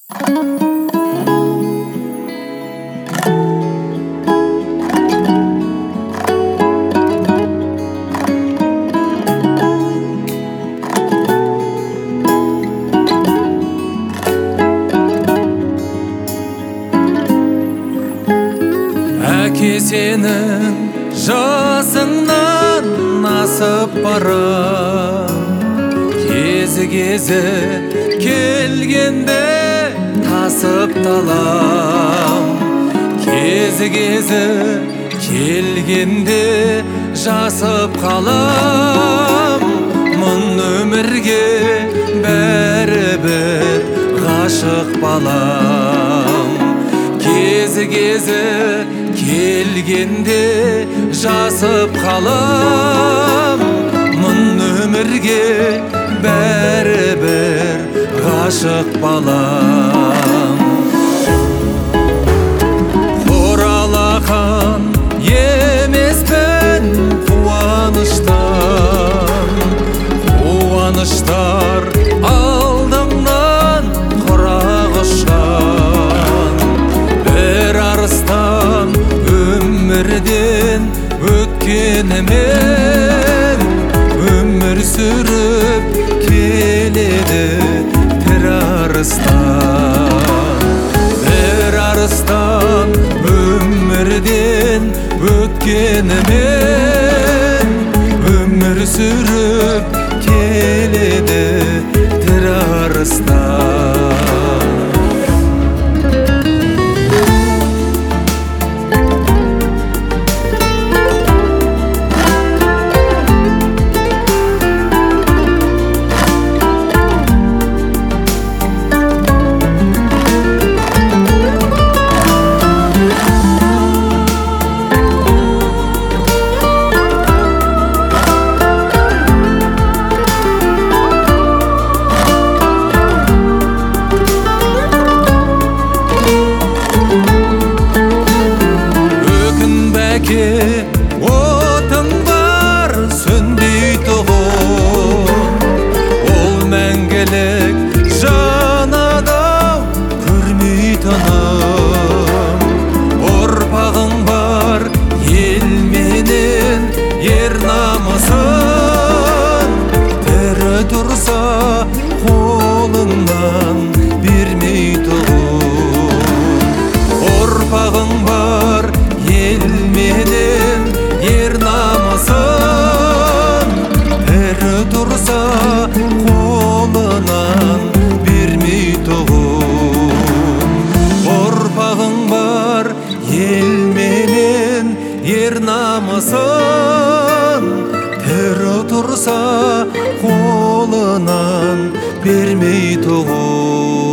Әке сенің жасыңнан асып бара, кезі келгенде тасып талам. Кезі келгенде жасып қалам. Мұн өмірге бәрібір ғашық балам. Кезі келгенде жасып қалам. Мұн өмірге бәрібір ғашық балам. Құралақан емеспін қуаныштар алдыңнан құрақ ұшқан. Бір арыстан өмірден өткенімен өмір сүріп келеді бір арыстан. Бір арыстан өмірден өткенімен өмір сүріп келеді бір арыстан. Отың бар сөнбейтұғын, ол мәңгілік жанадау көрмейтінім. Ұрпағың бар ел менен ер намысын, тірі тұрса қолыңнан бермейтұғын. Ұрпағың бар ел менен ер намысын, тірі тұрса қолынан бермейтұғын. Ұрпағың бар ел менен ер намысын, тірі тұрса қолынан бермейтұғын.